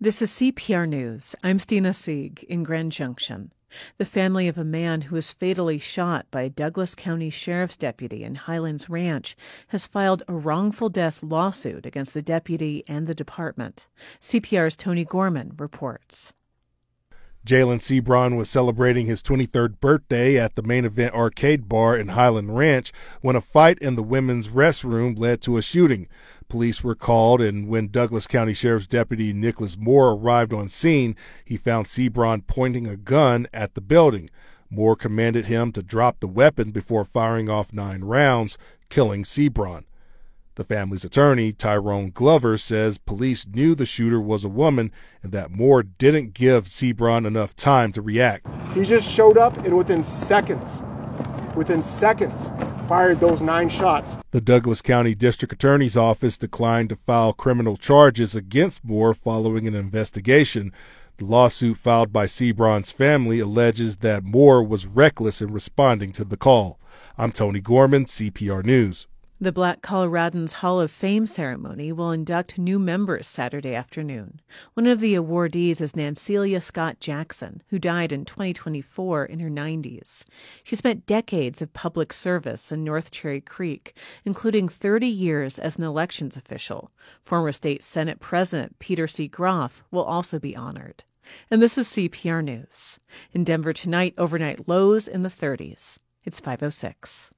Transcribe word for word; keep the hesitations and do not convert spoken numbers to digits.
This is C P R News. I'm Stina Sieg in Grand Junction. The family of a man who was fatally shot by a Douglas County Sheriff's deputy in Highlands Ranch has filed a wrongful death lawsuit against the deputy and the department. C P R's Tony Gorman reports. Jalen Sebron was celebrating his twenty-third birthday at the Main Event Arcade Bar in Highland Ranch when a fight in the women's restroom led to a shooting. Police were called, and when Douglas County Sheriff's Deputy Nicholas Moore arrived on scene, he found Sebron pointing a gun at the building. Moore commanded him to drop the weapon before firing off nine rounds, killing Sebron. The family's attorney, Tyrone Glover, says police knew the shooter was a woman and that Moore didn't give Sebron enough time to react. He just showed up and within seconds, within seconds, fired those nine shots. The Douglas County District Attorney's Office declined to file criminal charges against Moore following an investigation. The lawsuit filed by Sebron's family alleges that Moore was reckless in responding to the call. I'm Tony Gorman, C P R News. The Black Coloradans Hall of Fame ceremony will induct new members Saturday afternoon. One of the awardees is Nancelia Scott Jackson, who died in twenty twenty-four in her nineties. She spent decades of public service in North Cherry Creek, including thirty years as an elections official. Former State Senate President Peter C. Groff will also be honored. And this is C P R News. In Denver tonight, overnight lows in the thirties. It's five oh six.